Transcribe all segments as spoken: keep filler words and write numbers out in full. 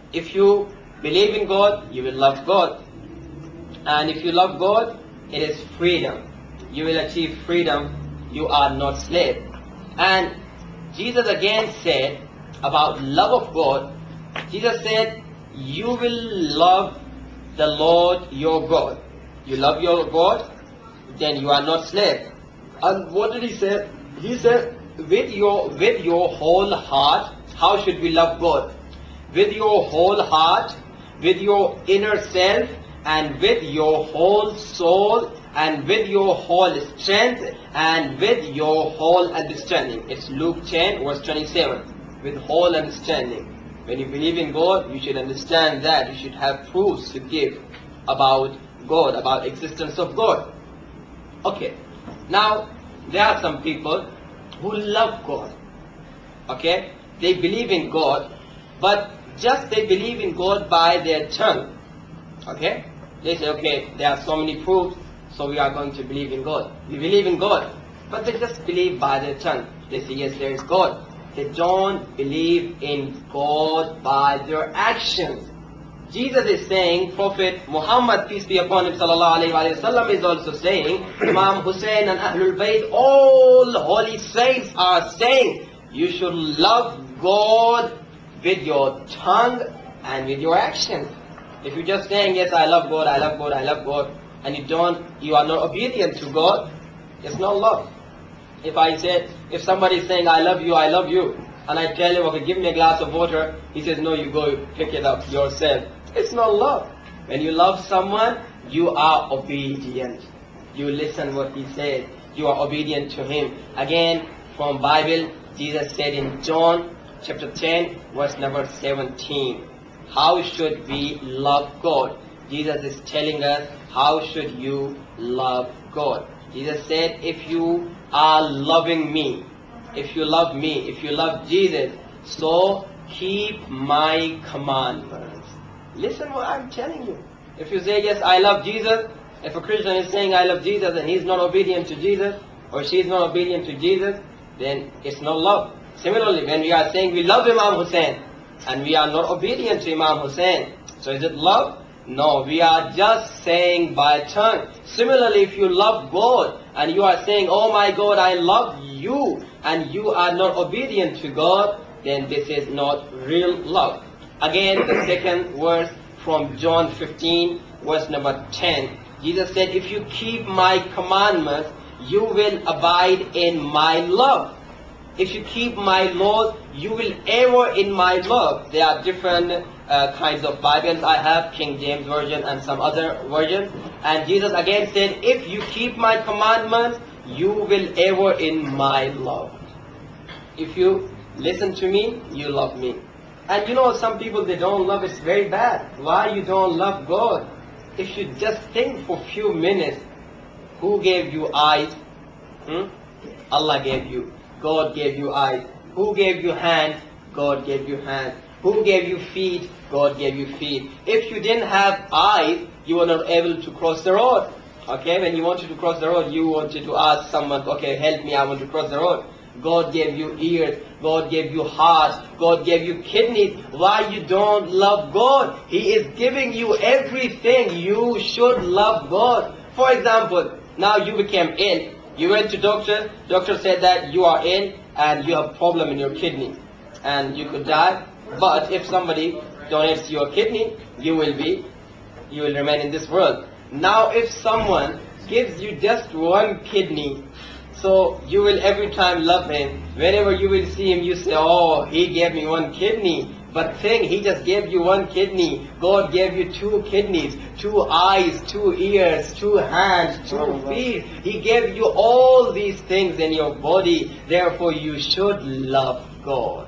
If you believe in God, you will love God. And if you love God, it is freedom. You will achieve freedom. You are not slave. And Jesus again said about love of God, Jesus said, you will love the Lord your God. You love your God, then you are not slave. And what did he say? He said, with your with your whole heart. How should we love God? With your whole heart, with your inner self, and with your whole soul, and with your whole strength, and with your whole understanding. It's Luke ten verse twenty-seven. With whole understanding. When you believe in God, you should understand that. You should have proofs to give about God, about existence of God. Okay. Now, there are some people who love God. Okay. They believe in God, but just they believe in God by their tongue. Okay. They say, okay, there are so many proofs, so we are going to believe in God. We believe in God, but they just believe by their tongue. They say, yes, there is God. They don't believe in God by their actions. Jesus is saying, Prophet Muhammad, peace be upon him, sallallahu alayhi wa sallam, is also saying, Imam Hussein and Ahlul Bayt, all holy saints are saying, you should love God with your tongue and with your actions. If you're just saying, yes, I love God, I love God, I love God, and you don't, you are not obedient to God, it's not love. If I said, if somebody is saying, I love you, I love you, and I tell him, okay, give me a glass of water, he says, no, you go pick it up yourself. It's not love. When you love someone, you are obedient. You listen what he said. You are obedient to him. Again, from Bible, Jesus said in John chapter ten, verse number seventeen, how should we love God? Jesus is telling us, how should you love God? Jesus said, if you are loving me, if you love me, if you love Jesus, so keep my commandments. Listen what I'm telling you. If you say, yes, I love Jesus, if a Christian is saying, I love Jesus, and he's not obedient to Jesus, or she is not obedient to Jesus, then it's not love. Similarly, when we are saying we love Imam Hussein, and we are not obedient to Imam Hussein, so is it love? No, we are just saying by tongue. Similarly, if you love God, and you are saying, oh my God, I love you, and you are not obedient to God, then this is not real love. Again, the second verse from John fifteen, verse number ten. Jesus said, if you keep my commandments, you will abide in my love. If you keep my laws, you will ever in my love. There are different uh, kinds of Bibles. I have King James Version and some other versions. And Jesus again said, if you keep my commandments, you will ever in my love. If you listen to me, you love me. And you know, some people, they don't love, it's very bad. Why you don't love God? If you just think for a few minutes, who gave you eyes? Hmm? Allah gave you. God gave you eyes. Who gave you hands? God gave you hands. Who gave you feet? God gave you feet. If you didn't have eyes, you were not able to cross the road. Okay, when you wanted to cross the road, you wanted to ask someone, okay, help me, I want to cross the road. God gave you ears, God gave you heart, God gave you kidneys. Why you don't love God? He is giving you everything. You should love God. For example, now you became ill. You went to doctor, doctor said that you are ill and you have problem in your kidney and you could die. But if somebody donates your kidney, you will be, you will remain in this world. Now if someone gives you just one kidney, so you will every time love him. Whenever you will see him, you say, oh, he gave me one kidney. But think, he just gave you one kidney. God gave you two kidneys, two eyes, two ears, two hands, two feet. He gave you all these things in your body. Therefore, you should love God.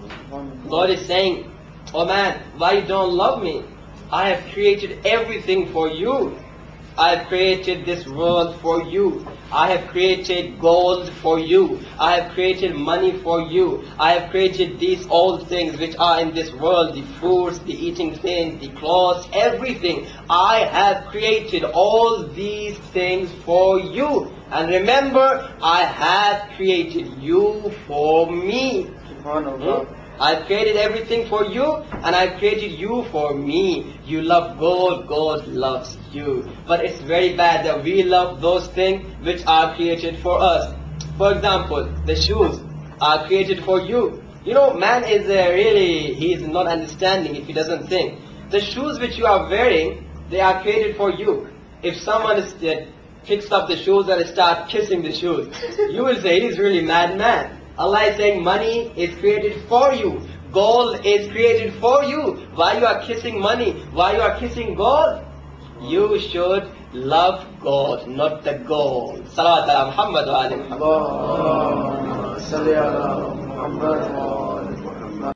God is saying, oh man, why you don't love me? I have created everything for you. I have created this world for you. I have created gold for you. I have created money for you. I have created these all things which are in this world, the fruits, the eating things, the clothes, everything. I have created all these things for you. And remember, I have created you for me. Hmm? I've created everything for you, and I've created you for me. You love God, God loves you. But it's very bad that we love those things which are created for us. For example, the shoes are created for you. You know, man is uh, really, he is not understanding if he doesn't think. The shoes which you are wearing, they are created for you. If someone is, uh, picks up the shoes and start kissing the shoes, you will say, he is really mad man. Allah is saying money is created for you. Gold is created for you. Why you are kissing money? Why you are kissing gold? You should love God, not the gold. Salawat ala Muhammad wa ali Muhammad.